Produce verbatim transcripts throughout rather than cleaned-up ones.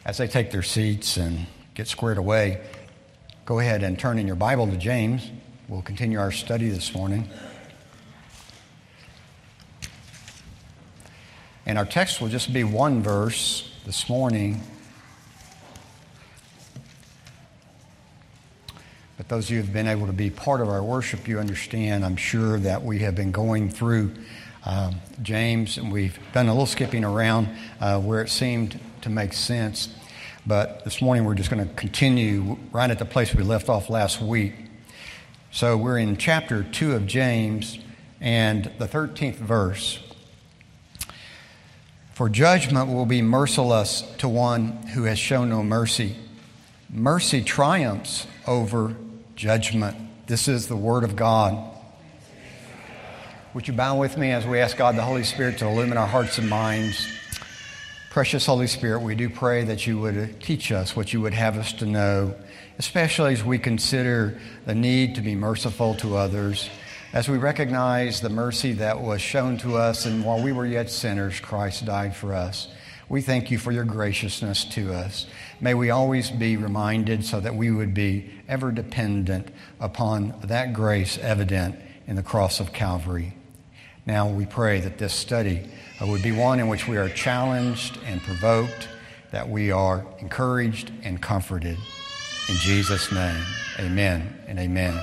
As they take their seats and get squared away, go ahead and turn in your Bible to James. We'll continue our study this morning. And our text will just be one verse this morning. But those of you who have been able to be part of our worship, you understand, I'm sure, that we have been going through um, James, and we've done a little skipping around uh, where it seemed to make sense. But this morning we're just going to continue right at the place we left off last week. So we're in chapter two of James and the thirteenth verse. For judgment will be merciless to one who has shown no mercy. Mercy triumphs over judgment. This is the word of God. Would you bow with me as we ask God the Holy Spirit to illumine our hearts and minds? Precious Holy Spirit, we do pray that you would teach us what you would have us to know, especially as we consider the need to be merciful to others, as we recognize the mercy that was shown to us, and while we were yet sinners, Christ died for us. We thank you for your graciousness to us. May we always be reminded so that we would be ever dependent upon that grace evident in the cross of Calvary. Now we pray that this study would be one in which we are challenged and provoked, that we are encouraged and comforted. In Jesus' name, amen and amen.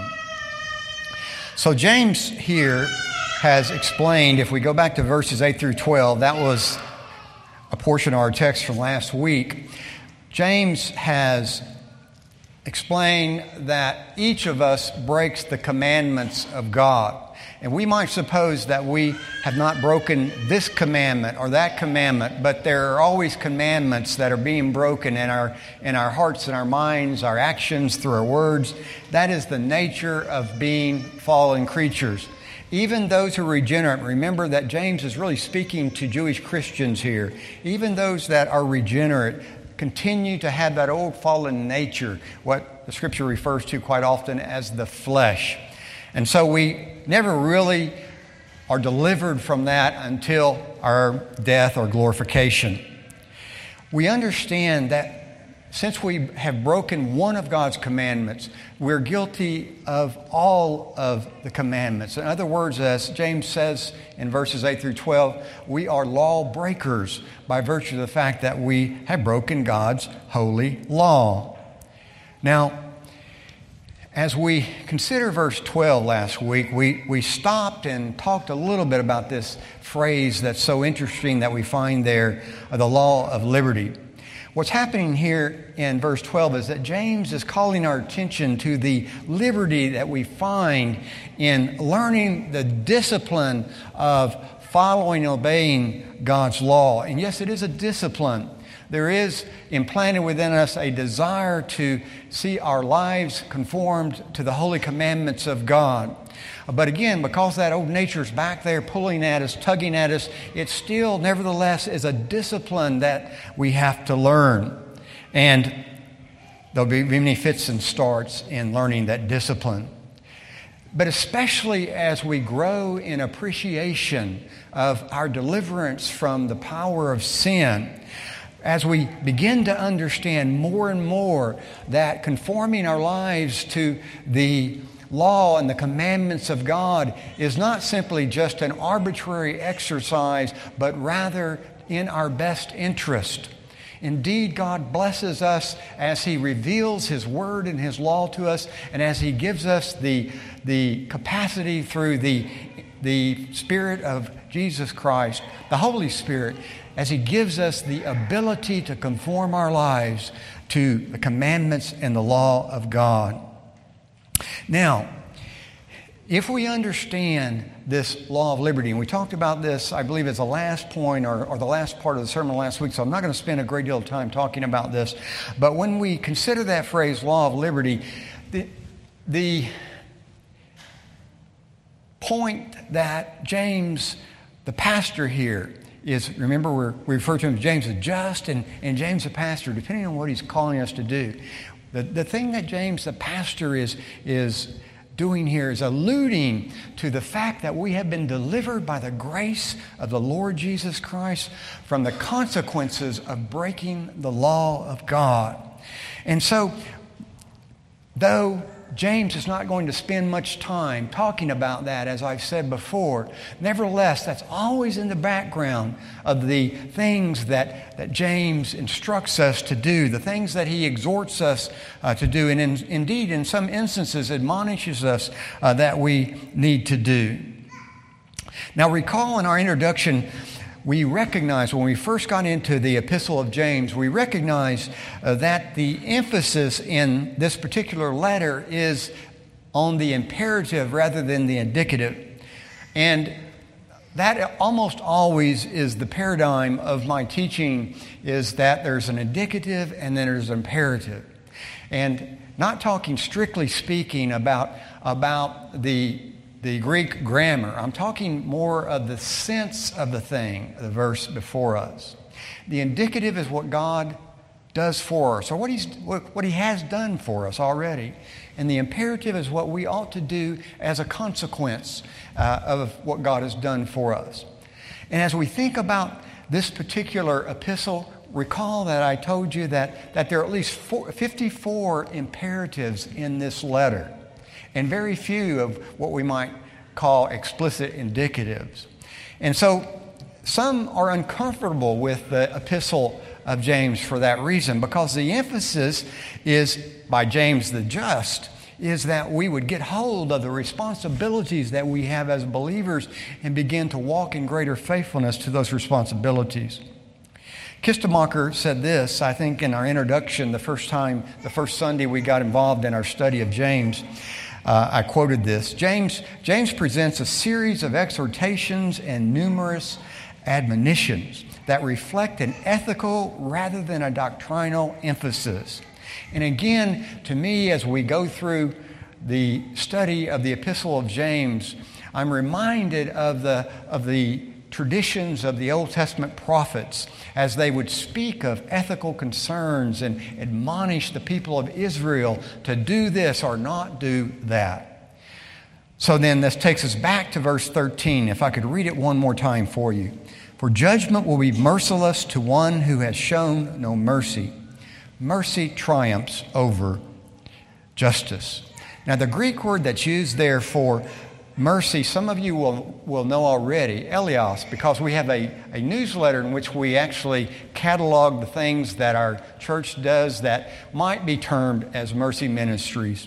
So James here has explained, if we go back to verses eight through twelve, that was a portion of our text from last week. James has explained that each of us breaks the commandments of God. And we might suppose that we have not broken this commandment or that commandment, but there are always commandments that are being broken in our in our hearts and our minds, our actions, through our words. That is the nature of being fallen creatures. Even those who are regenerate, remember that James is really speaking to Jewish Christians here. Even those that are regenerate continue to have that old fallen nature, what the Scripture refers to quite often as the flesh. And so we never really are delivered from that until our death or glorification. We understand that since we have broken one of God's commandments, we're guilty of all of the commandments. In other words, as James says in verses eight through twelve, we are law breakers by virtue of the fact that we have broken God's holy law. Now, as we consider verse twelve last week, we, we stopped and talked a little bit about this phrase that's so interesting that we find there, the law of liberty. What's happening here in verse twelve is that James is calling our attention to the liberty that we find in learning the discipline of following and obeying God's law. And yes, it is a discipline. There is implanted within us a desire to see our lives conformed to the holy commandments of God. But again, because that old nature's back there pulling at us, tugging at us, it still, nevertheless, is a discipline that we have to learn. And there'll be many fits and starts in learning that discipline. But especially as we grow in appreciation of our deliverance from the power of sin, as we begin to understand more and more that conforming our lives to the law and the commandments of God is not simply just an arbitrary exercise, but rather in our best interest. Indeed, God blesses us as He reveals His Word and His law to us, and as He gives us the, the capacity through the, the Spirit of Jesus Christ, the Holy Spirit, as He gives us the ability to conform our lives to the commandments and the law of God. Now, if we understand this law of liberty, and we talked about this, I believe, as the last point or, or the last part of the sermon last week, so I'm not going to spend a great deal of time talking about this, but when we consider that phrase, law of liberty, the, the point that James, the pastor here, is, remember, we're, we refer to him as James the just and, and James the pastor, depending on what he's calling us to do. The, the thing that James the pastor is, is doing here is alluding to the fact that we have been delivered by the grace of the Lord Jesus Christ from the consequences of breaking the law of God. And so, though James is not going to spend much time talking about that, as I've said before, nevertheless, that's always in the background of the things that, that James instructs us to do, the things that he exhorts us uh, to do, and in, indeed, in some instances, admonishes us uh, that we need to do. Now, recall in our introduction, we recognize when we first got into the Epistle of James, we recognize uh, that the emphasis in this particular letter is on the imperative rather than the indicative. And that almost always is the paradigm of my teaching, is that there's an indicative and then there's an imperative. And not talking strictly speaking about, about the The Greek grammar. I'm talking more of the sense of the thing, the verse before us. The indicative is what God does for us, or what He's what, what He has done for us already. And the imperative is what we ought to do as a consequence uh, of what God has done for us. And as we think about this particular epistle, recall that I told you that, that there are at least four, fifty-four imperatives in this letter, and very few of what we might call explicit indicatives. And so some are uncomfortable with the epistle of James for that reason, because the emphasis is, by James the just, is that we would get hold of the responsibilities that we have as believers and begin to walk in greater faithfulness to those responsibilities. Kistemacher said this, I think, in our introduction, the first time, the first Sunday we got involved in our study of James. Uh, I quoted this. James, James presents a series of exhortations and numerous admonitions that reflect an ethical rather than a doctrinal emphasis. And again, to me, as we go through the study of the Epistle of James, I'm reminded of the of the traditions of the Old Testament prophets as they would speak of ethical concerns and admonish the people of Israel to do this or not do that. So then this takes us back to verse thirteen. If I could read it one more time for you. For judgment will be merciless to one who has shown no mercy. Mercy triumphs over justice. Now the Greek word that's used there for mercy, some of you will, will know already, Elios, because we have a, a newsletter in which we actually catalog the things that our church does that might be termed as mercy ministries.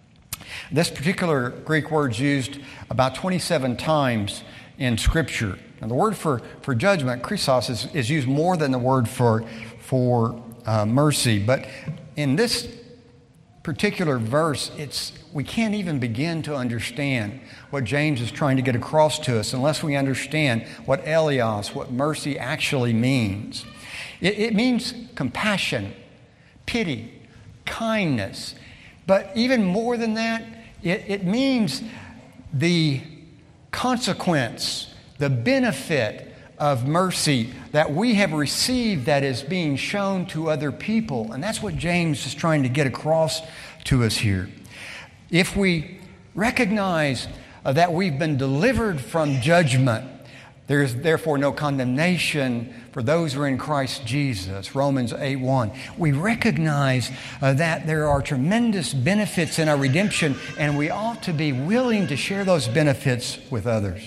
This particular Greek word is used about twenty-seven times in Scripture. Now the word for, for judgment, krisos, is, is used more than the word for, for uh, mercy. But in this particular verse, it's we can't even begin to understand what James is trying to get across to us unless we understand what Elios, what mercy actually means. It, it means compassion, pity, kindness. But even more than that, it, it means the consequence, the benefit of mercy that we have received that is being shown to other people. And that's what James is trying to get across to us here. If we recognize uh, that we've been delivered from judgment, there is therefore no condemnation for those who are in Christ Jesus, Romans eight one. We recognize uh, that there are tremendous benefits in our redemption, and we ought to be willing to share those benefits with others.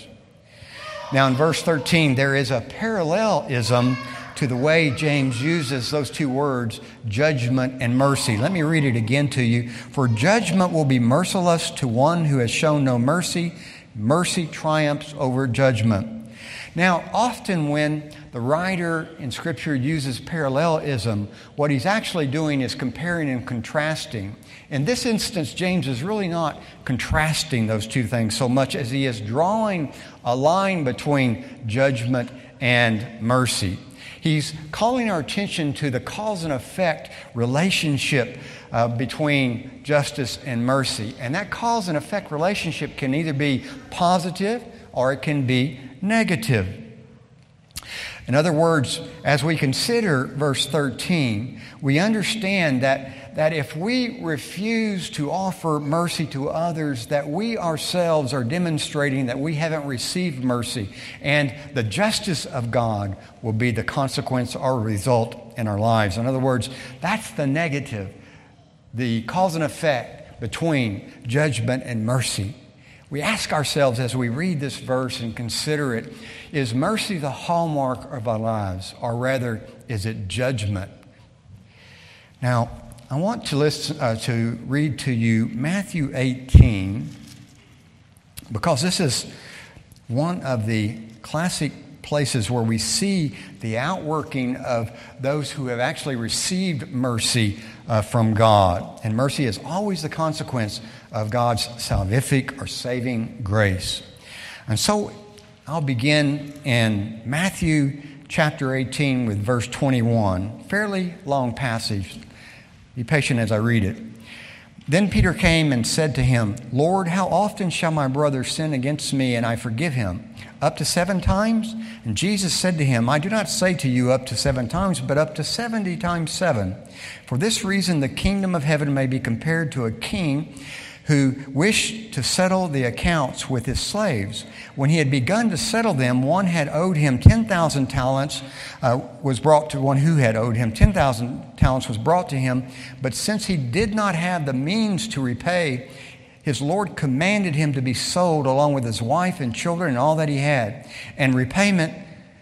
Now in verse thirteen, there is a parallelism to the way James uses those two words, judgment and mercy. Let me read it again to you. For judgment will be merciless to one who has shown no mercy. Mercy triumphs over judgment. Now, often when the writer in Scripture uses parallelism, what he's actually doing is comparing and contrasting. In this instance, James is really not contrasting those two things so much as he is drawing a line between judgment and mercy. He's calling our attention to the cause and effect relationship uh, between justice and mercy. And that cause and effect relationship can either be positive or it can be negative. In other words, as we consider verse thirteen, we understand that, that if we refuse to offer mercy to others, that we ourselves are demonstrating that we haven't received mercy, and the justice of God will be the consequence or result in our lives. In other words, that's the negative, the cause and effect between judgment and mercy. We ask ourselves as we read this verse and consider it, is mercy the hallmark of our lives, or rather, is it judgment? Now, I want to listen uh, to read to you Matthew eighteen, because this is one of the classic places where we see the outworking of those who have actually received mercy uh, from God. And mercy is always the consequence of God's salvific or saving grace. And so I'll begin in Matthew chapter eighteen with verse twenty-one, fairly long passage. Be patient as I read it. Then Peter came and said to him, Lord, how often shall my brother sin against me and I forgive him? Up to seven times? And Jesus said to him, I do not say to you up to seven times, but up to seventy times seven. For this reason the kingdom of heaven may be compared to a king who wished to settle the accounts with his slaves. When he had begun to settle them, one had owed him ten thousand talents, uh, was brought to one who had owed him ten thousand talents was brought to him. But since he did not have the means to repay, his Lord commanded him to be sold along with his wife and children and all that he had, and repayment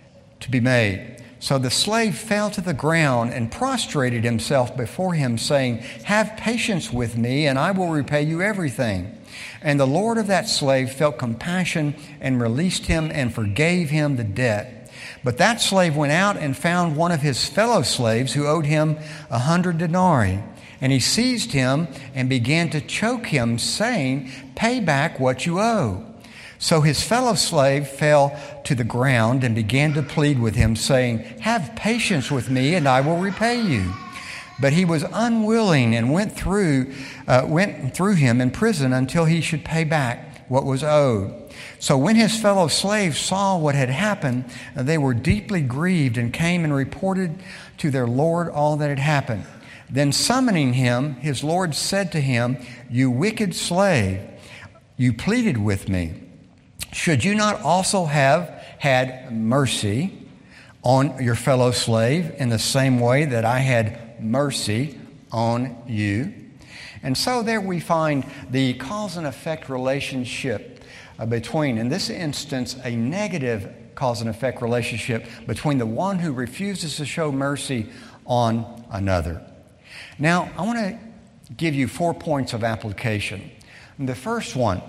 to be made. So the slave fell to the ground and prostrated himself before him, saying, Have patience with me, and I will repay you everything. And the Lord of that slave felt compassion and released him and forgave him the debt. But that slave went out and found one of his fellow slaves who owed him a hundred denarii. And he seized him and began to choke him, saying, Pay back what you owe. So his fellow slave fell to the ground and began to plead with him, saying, Have patience with me, and I will repay you. But he was unwilling and went through, uh, went through him in prison until he should pay back what was owed. So when his fellow slaves saw what had happened, they were deeply grieved and came and reported to their Lord all that had happened. Then summoning him, his Lord said to him, You wicked slave, you pleaded with me. Should you not also have had mercy on your fellow slave in the same way that I had mercy on you? And so there we find the cause and effect relationship uh, between, in this instance, a negative cause and effect relationship between the one who refuses to show mercy on another. Now, I want to give you four points of application. And the first one,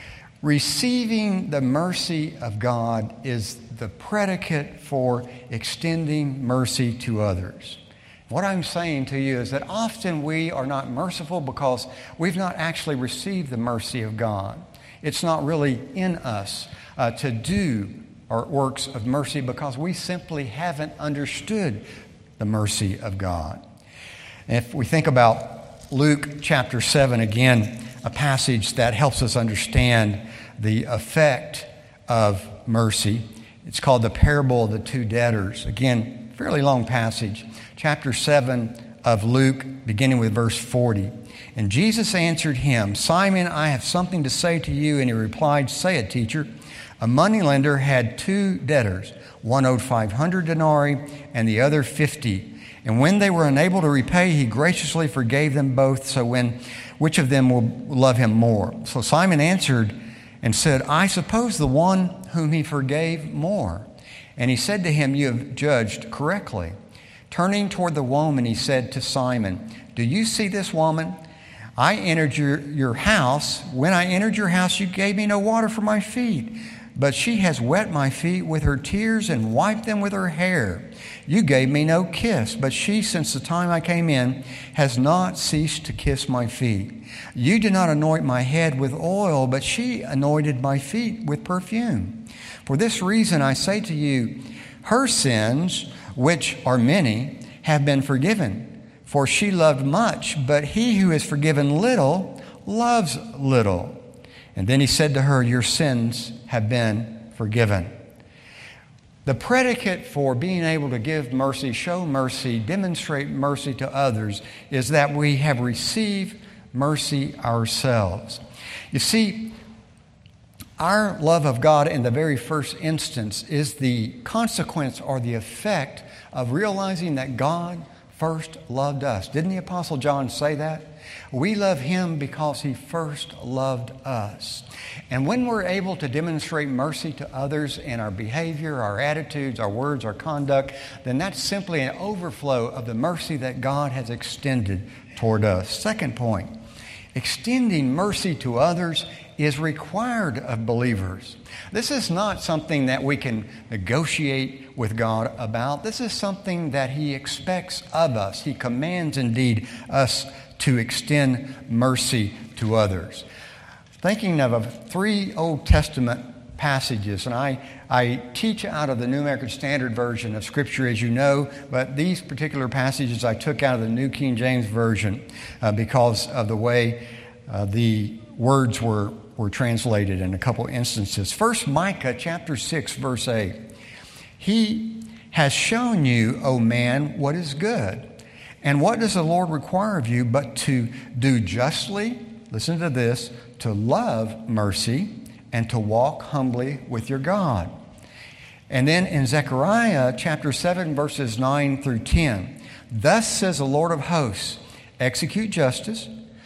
receiving the mercy of God is the predicate for extending mercy to others. What I'm saying to you is that often we are not merciful because we've not actually received the mercy of God. It's not really in us uh, to do our works of mercy because we simply haven't understood the mercy of God. And if we think about Luke chapter seven, again, a passage that helps us understand the effect of mercy. It's called the parable of the two debtors. Again, fairly long passage. Chapter seven of Luke, beginning with verse forty. And Jesus answered him, Simon, I have something to say to you. And he replied, Say it, teacher. A moneylender had two debtors. One owed five hundred denarii and the other fifty. And when they were unable to repay, he graciously forgave them both. So when which of them will love him more? So Simon answered and said, I suppose the one whom he forgave more. And he said to him, You have judged correctly. Turning toward the woman, he said to Simon, Do you see this woman? I entered your, your house. When I entered your house, you gave me no water for my feet. But she has wet my feet with her tears and wiped them with her hair. You gave me no kiss, but she, since the time I came in, has not ceased to kiss my feet. You did not anoint my head with oil, but she anointed my feet with perfume. For this reason I say to you, her sins, which are many, have been forgiven. For she loved much, but he who is forgiven little loves little. And then he said to her, Your sins have been forgiven. The predicate for being able to give mercy, show mercy, demonstrate mercy to others is that we have received mercy ourselves. You see, our love of God in the very first instance is the consequence or the effect of realizing that God first loved us. Didn't the Apostle John say that? We love Him because He first loved us. And when we're able to demonstrate mercy to others in our behavior, our attitudes, our words, our conduct, then that's simply an overflow of the mercy that God has extended toward us. Second point, extending mercy to others is required of believers. This is not something that we can negotiate with God about. This is something that He expects of us. He commands indeed us to extend mercy to others. Thinking of three Old Testament passages, and I, I teach out of the New American Standard Version of Scripture, as you know, but these particular passages I took out of the New King James Version uh, because of the way uh, the words were, were translated in a couple instances. First, Micah chapter six, verse eight. He has shown you, O man, what is good. And what does the Lord require of you but to do justly, listen to this, to love mercy, and to walk humbly with your God. And then in Zechariah chapter seven, verses nine through ten, thus says the Lord of hosts, execute justice,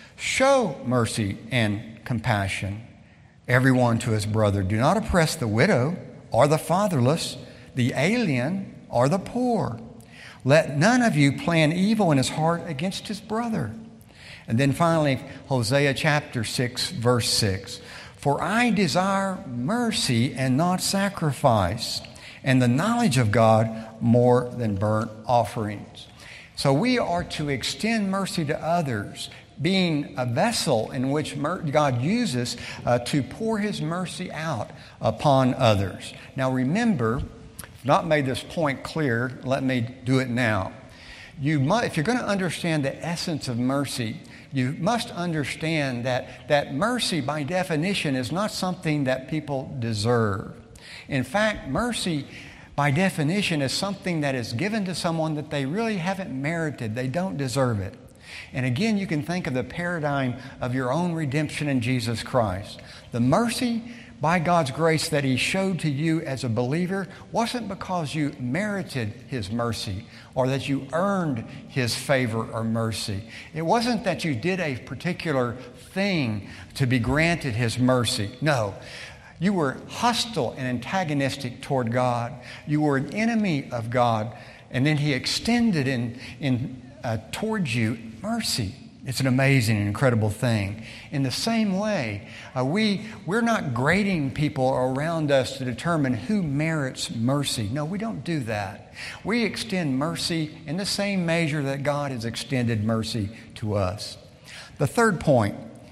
show mercy and compassion, everyone to his brother. Do not oppress the widow or the fatherless, the alien or the poor. Let none of you plan evil in his heart against his brother. And then finally, Hosea chapter six, verse six. For I desire mercy and not sacrifice, and the knowledge of God more than burnt offerings. So we are to extend mercy to others, being a vessel in which God uses uh, to pour His mercy out upon others. Now remember, I've not made this point clear, let me do it now. You must, if you're going to understand the essence of mercy, you must understand that, that mercy, by definition, is not something that people deserve. In fact, mercy, by definition, is something that is given to someone that they really haven't merited. They don't deserve it. And again, you can think of the paradigm of your own redemption in Jesus Christ. The mercy, by God's grace, that He showed to you as a believer wasn't because you merited His mercy or that you earned His favor or mercy. It wasn't that you did a particular thing to be granted His mercy. No. You were hostile and antagonistic toward God. You were an enemy of God. And then He extended in, in, uh, towards you mercy. It's an amazing and incredible thing. In the same way, uh, we, we're not grading people around us to determine who merits mercy. No, we don't do that. We extend mercy in the same measure that God has extended mercy to us. The third point,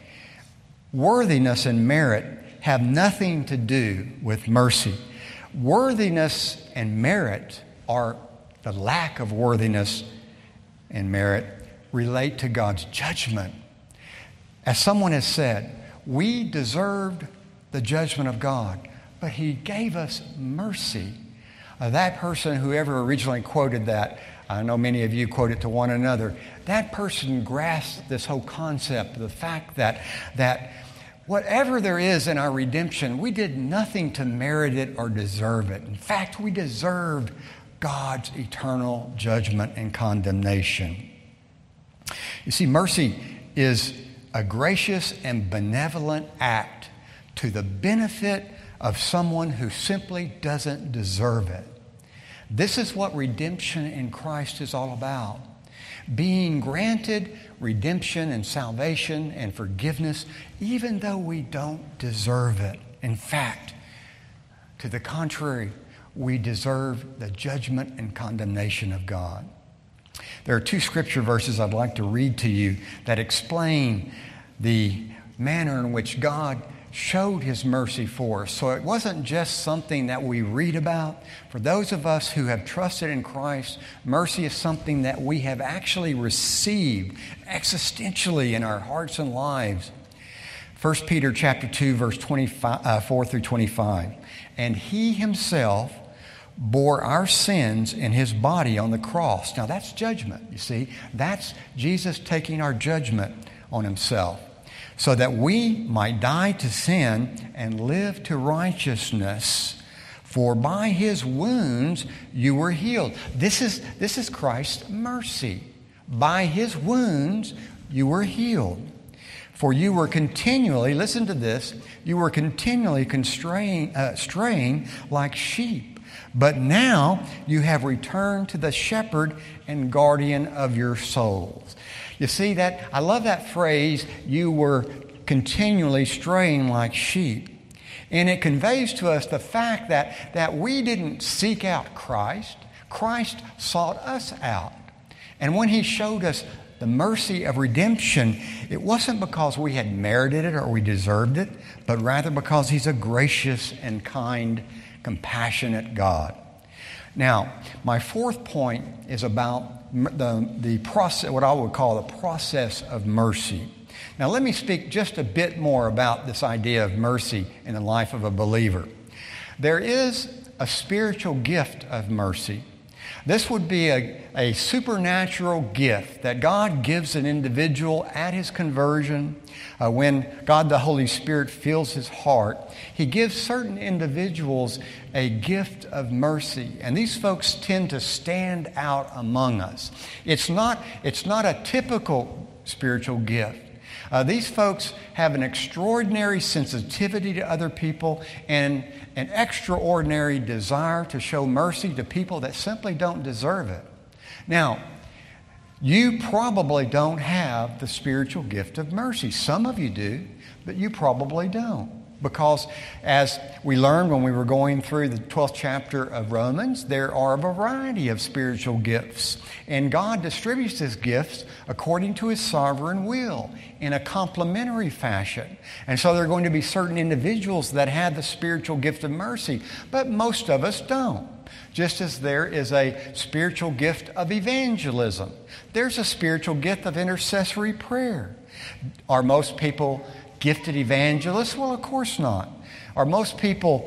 worthiness and merit have nothing to do with mercy. Worthiness and merit, or the lack of worthiness and merit, relate to God's judgment. As someone has said, we deserved the judgment of God, but He gave us mercy. Uh, that person, whoever originally quoted that, I know many of you quote it to one another, that person grasped this whole concept, the fact that, that whatever there is in our redemption, we did nothing to merit it or deserve it. In fact, we deserved God's eternal judgment and condemnation. You see, mercy is a gracious and benevolent act to the benefit of someone who simply doesn't deserve it. This is what redemption in Christ is all about. Being granted redemption and salvation and forgiveness even though we don't deserve it. In fact, to the contrary, we deserve the judgment and condemnation of God. There are two scripture verses I'd like to read to you that explain the manner in which God showed His mercy for us. So it wasn't just something that we read about. For those of us who have trusted in Christ, mercy is something that we have actually received existentially in our hearts and lives. First Peter chapter two, verse twenty-four through twenty-five. And He Himself bore our sins in his body on the cross. Now that's judgment, you see. That's Jesus taking our judgment on himself so that we might die to sin and live to righteousness. For by his wounds you were healed. This is, this is Christ's mercy. By his wounds you were healed. For you were continually, listen to this, you were continually constrain, uh, straying like sheep. But now you have returned to the shepherd and guardian of your souls. You see that? I love that phrase, you were continually straying like sheep. And it conveys to us the fact that, that we didn't seek out Christ. Christ sought us out. And when he showed us the mercy of redemption, it wasn't because we had merited it or we deserved it, but rather because he's a gracious and kind, compassionate God. Now, my fourth point is about the, the process, what I would call the process of mercy. Now, let me speak just a bit more about this idea of mercy in the life of a believer. There is a spiritual gift of mercy. This would be a, a supernatural gift that God gives an individual at his conversion. Uh, when God the Holy Spirit fills his heart, he gives certain individuals a gift of mercy. And these folks tend to stand out among us. It's not, it's not a typical spiritual gift. Uh, these folks have an extraordinary sensitivity to other people and an extraordinary desire to show mercy to people that simply don't deserve it. Now, you probably don't have the spiritual gift of mercy. Some of you do, but you probably don't. Because as we learned when we were going through the twelfth chapter of Romans, there are a variety of spiritual gifts. And God distributes his gifts according to his sovereign will in a complementary fashion. And so there are going to be certain individuals that have the spiritual gift of mercy, but most of us don't. Just as there is a spiritual gift of evangelism, there's a spiritual gift of intercessory prayer. Are most people gifted evangelists? Well, of course not. Are most people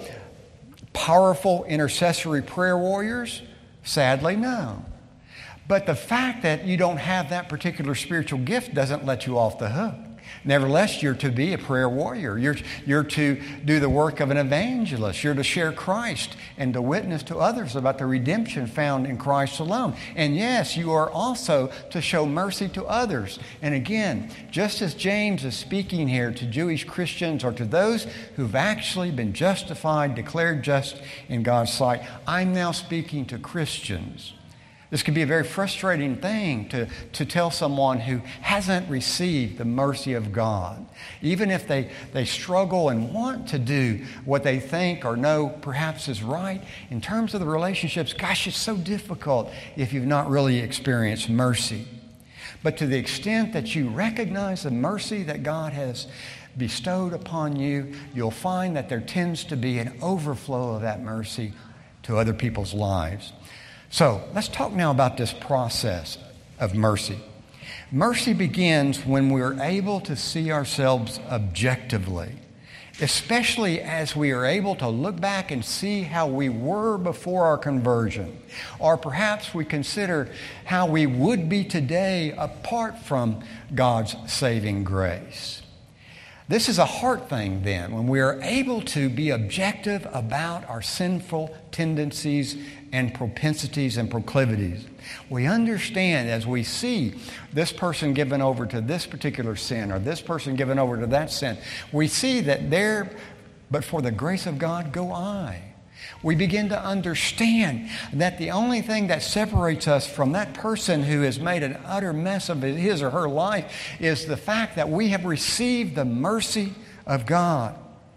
powerful intercessory prayer warriors? Sadly, no. But the fact that you don't have that particular spiritual gift doesn't let you off the hook. Nevertheless, you're to be a prayer warrior. You're, you're to do the work of an evangelist. You're to share Christ and to witness to others about the redemption found in Christ alone. And yes, you are also to show mercy to others. And again, just as James is speaking here to Jewish Christians or to those who've actually been justified, declared just in God's sight, I'm now speaking to Christians. This can be a very frustrating thing to, to tell someone who hasn't received the mercy of God. Even if they, they struggle and want to do what they think or know perhaps is right, in terms of the relationships, gosh, it's so difficult if you've not really experienced mercy. But to the extent that you recognize the mercy that God has bestowed upon you, you'll find that there tends to be an overflow of that mercy to other people's lives. So let's talk now about this process of mercy. Mercy begins when we're able to see ourselves objectively, especially as we are able to look back and see how we were before our conversion. Or perhaps we consider how we would be today apart from God's saving grace. This is a heart thing then, when we are able to be objective about our sinful tendencies and propensities and proclivities. We understand as we see this person given over to this particular sin or this person given over to that sin, we see that there, but for the grace of God, go I. We begin to understand that the only thing that separates us from that person who has made an utter mess of his or her life is the fact that we have received the mercy of God.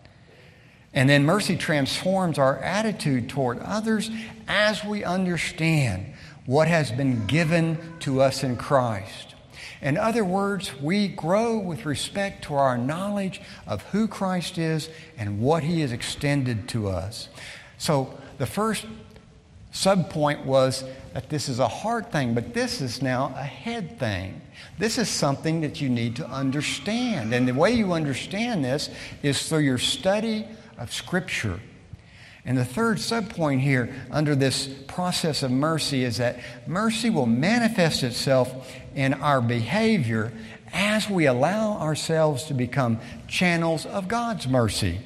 And then mercy transforms our attitude toward others as we understand what has been given to us in Christ. In other words, we grow with respect to our knowledge of who Christ is and what he has extended to us. So the first subpoint was that this is a heart thing, but this is now a head thing. This is something that you need to understand. And the way you understand this is through your study of Scripture. And the third subpoint here under this process of mercy is that mercy will manifest itself in our behavior as we allow ourselves to become channels of God's mercy.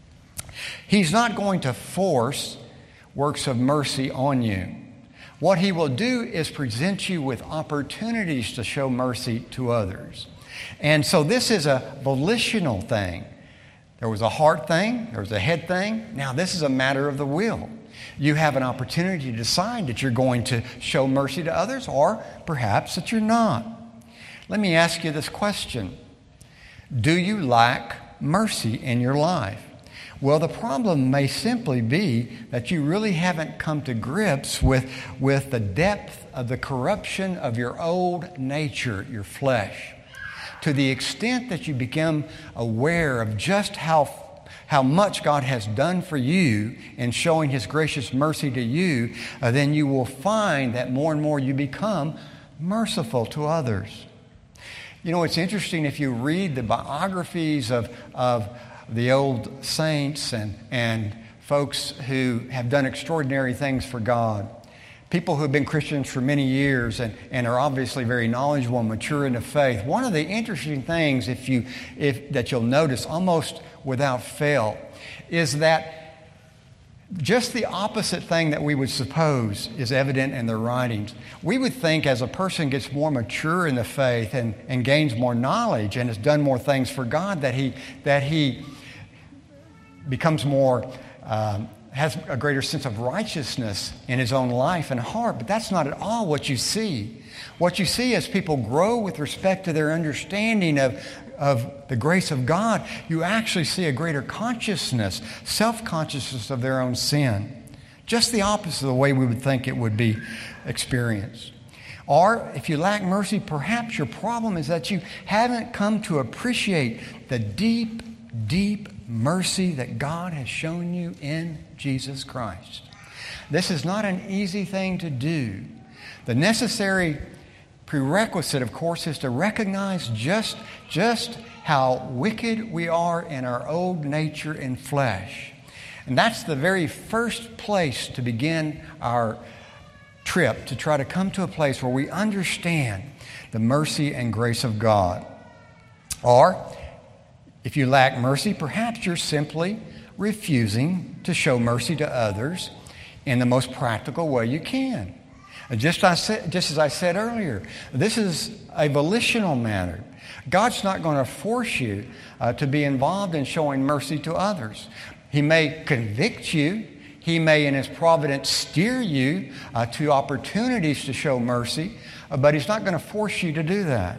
He's not going to force works of mercy on you. What He will do is present you with opportunities to show mercy to others. And so this is a volitional thing. There was a heart thing, there was a head thing. Now this is a matter of the will. You have an opportunity to decide that you're going to show mercy to others, or perhaps that you're not. Let me ask you this question. Do you lack mercy in your life? Well, the problem may simply be that you really haven't come to grips with, with the depth of the corruption of your old nature, your flesh. To the extent that you become aware of just how, how much God has done for you in showing His gracious mercy to you, uh, then you will find that more and more you become merciful to others. You know, it's interesting if you read the biographies of, of the old saints and, and folks who have done extraordinary things for God. People who have been Christians for many years and, and are obviously very knowledgeable and mature in the faith. One of the interesting things if you, if, that you'll notice almost without fail is that just the opposite thing that we would suppose is evident in their writings. We would think as a person gets more mature in the faith and, and gains more knowledge and has done more things for God that he, that he becomes more... Um, has a greater sense of righteousness in his own life and heart. But that's not at all what you see. What you see as people grow with respect to their understanding of, of the grace of God, you actually see a greater consciousness, self-consciousness of their own sin. Just the opposite of the way we would think it would be experienced. Or if you lack mercy, perhaps your problem is that you haven't come to appreciate the deep, deep mercy that God has shown you in Jesus Christ. This is not an easy thing to do. The necessary prerequisite, of course, is to recognize just, just how wicked we are in our old nature and flesh. And that's the very first place to begin our trip, to try to come to a place where we understand the mercy and grace of God. Or, if you lack mercy, perhaps you're simply refusing to show mercy to others in the most practical way you can. Just, I said, just as I said earlier, this is a volitional matter. God's not going to force you uh, to be involved in showing mercy to others. He may convict you. He may, in His providence, steer you uh, to opportunities to show mercy, uh, but He's not going to force you to do that.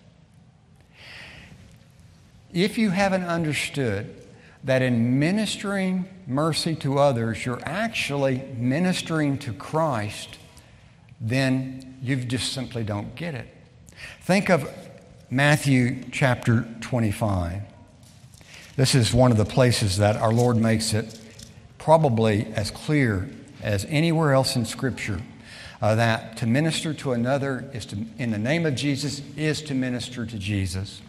If you haven't understood that in ministering mercy to others, you're actually ministering to Christ, then you just simply don't get it. Think of Matthew chapter twenty-five. This is one of the places that our Lord makes it probably as clear as anywhere else in Scripture, uh, that to minister to another is to, in the name of Jesus, is to minister to Jesus.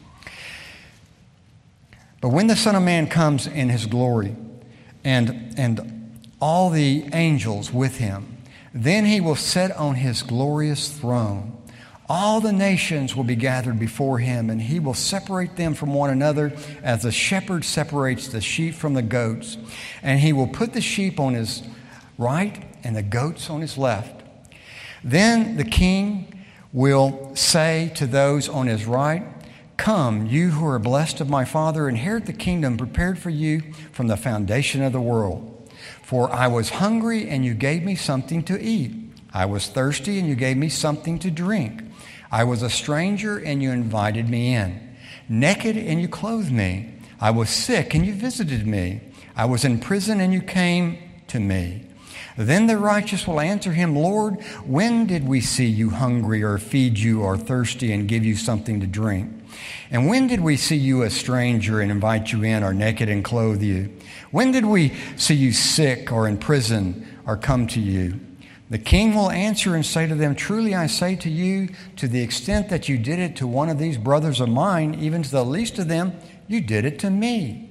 But when the Son of Man comes in His glory and, and all the angels with Him, then He will sit on His glorious throne. All the nations will be gathered before Him, and He will separate them from one another as the shepherd separates the sheep from the goats. And He will put the sheep on His right and the goats on His left. Then the King will say to those on His right, "Come, you who are blessed of my Father, inherit the kingdom prepared for you from the foundation of the world. For I was hungry, and you gave me something to eat. I was thirsty, and you gave me something to drink. I was a stranger, and you invited me in. Naked, and you clothed me. I was sick, and you visited me. I was in prison, and you came to me." Then the righteous will answer Him, "Lord, when did we see you hungry or feed you or thirsty and give you something to drink? And when did we see you a stranger and invite you in, or naked and clothe you? When did we see you sick or in prison or come to you?" The King will answer and say to them, "Truly I say to you, to the extent that you did it to one of these brothers of mine, even to the least of them, you did it to me."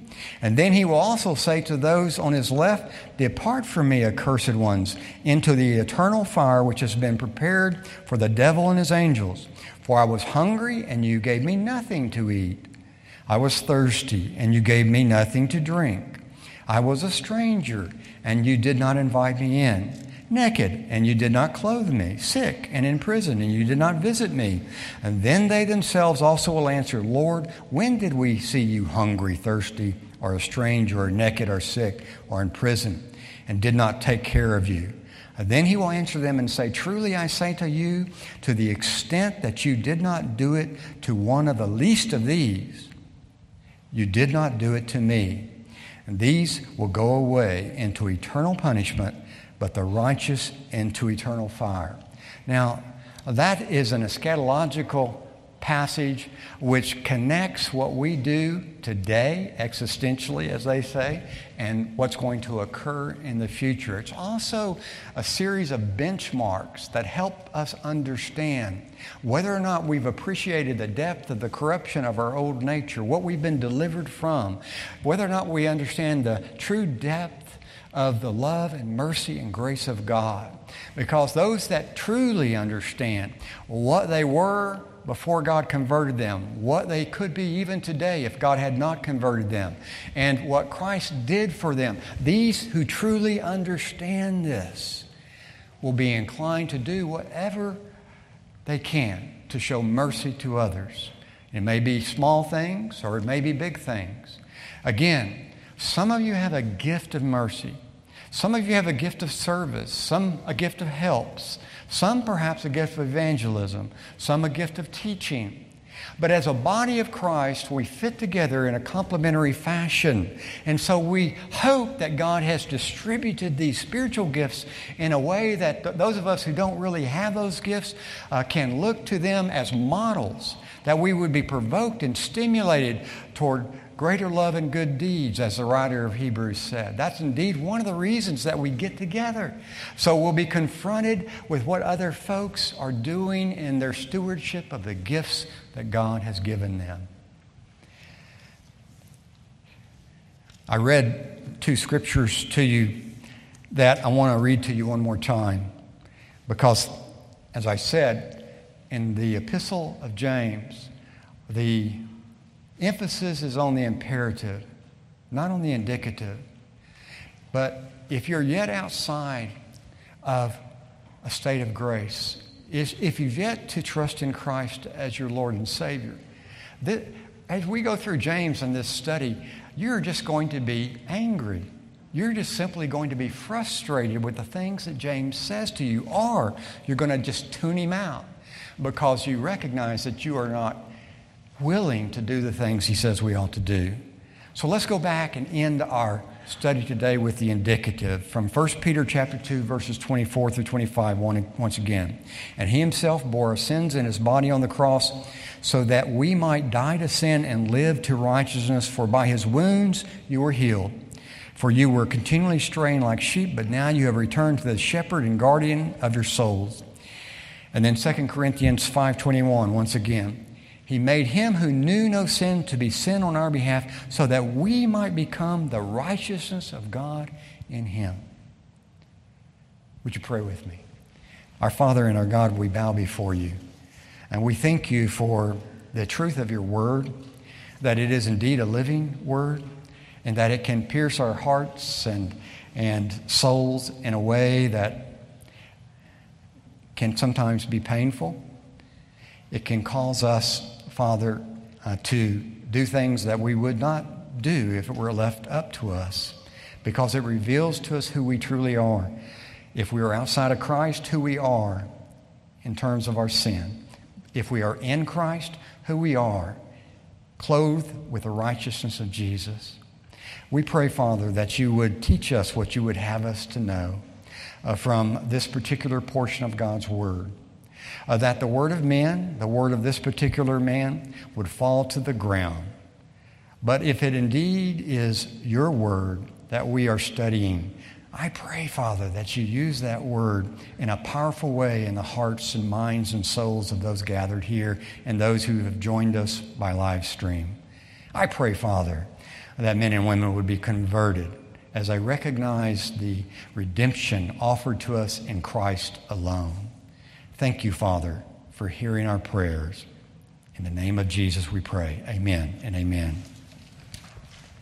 And then he will also say to those on his left, depart from me, accursed ones, into the eternal fire which has been prepared for the devil and his angels. For I was hungry, and you gave me nothing to eat. I was thirsty, and you gave me nothing to drink. I was a stranger, and you did not invite me in. Naked, and you did not clothe me. Sick, and in prison, and you did not visit me. And then they themselves also will answer, Lord, when did we see you hungry, thirsty, or a stranger, or naked, or sick, or in prison, and did not take care of you? And then he will answer them and say, truly I say to you, to the extent that you did not do it to one of the least of these, you did not do it to me. And these will go away into eternal punishment, but the righteous into eternal fire. Now, that is an eschatological passage which connects what we do today, existentially, as they say, and what's going to occur in the future. It's also a series of benchmarks that help us understand whether or not we've appreciated the depth of the corruption of our old nature, what we've been delivered from, whether or not we understand the true depth of the love and mercy and grace of God. Because those that truly understand what they were before God converted them, what they could be even today if God had not converted them, and what Christ did for them, these who truly understand this will be inclined to do whatever they can to show mercy to others. It may be small things or it may be big things. Again, some of you have a gift of mercy. Some of you have a gift of service. Some a gift of helps. Some perhaps a gift of evangelism. Some a gift of teaching. But as a body of Christ, we fit together in a complementary fashion. And so we hope that God has distributed these spiritual gifts in a way that th- those of us who don't really have those gifts uh, can look to them as models, that we would be provoked and stimulated toward greater love and good deeds, as the writer of Hebrews said. That's indeed one of the reasons that we get together. So we'll be confronted with what other folks are doing in their stewardship of the gifts that God has given them. I read two scriptures to you that I want to read to you one more time, because, as I said, in the Epistle of James, the emphasis is on the imperative, not on the indicative. But if you're yet outside of a state of grace, if you've yet to trust in Christ as your Lord and Savior, that, as we go through James in this study, you're just going to be angry. You're just simply going to be frustrated with the things that James says to you, or you're going to just tune him out because you recognize that you are not willing to do the things he says we ought to do. So let's go back and end our study today with the indicative from First Peter chapter two, verses twenty-four through twenty-five once again. And he himself bore our sins in his body on the cross so that we might die to sin and live to righteousness. For by his wounds you were healed. For you were continually straying like sheep, but now you have returned to the shepherd and guardian of your souls. And then Second Corinthians five twenty-one once again. He made him who knew no sin to be sin on our behalf so that we might become the righteousness of God in him. Would you pray with me? Our Father and our God, we bow before you. And we thank you for the truth of your word, that it is indeed a living word, and that it can pierce our hearts and, and souls in a way that can sometimes be painful. It can cause us, Father, uh, to do things that we would not do if it were left up to us, because it reveals to us who we truly are. If we are outside of Christ, who we are in terms of our sin. If we are in Christ, who we are, clothed with the righteousness of Jesus. We pray, Father, that you would teach us what you would have us to know uh, from this particular portion of God's Word. Uh, that the word of men, the word of this particular man, would fall to the ground. But if it indeed is your word that we are studying, I pray, Father, that you use that word in a powerful way in the hearts and minds and souls of those gathered here and those who have joined us by live stream. I pray, Father, that men and women would be converted as they recognize the redemption offered to us in Christ alone. Thank you, Father, for hearing our prayers. In the name of Jesus we pray. Amen and amen.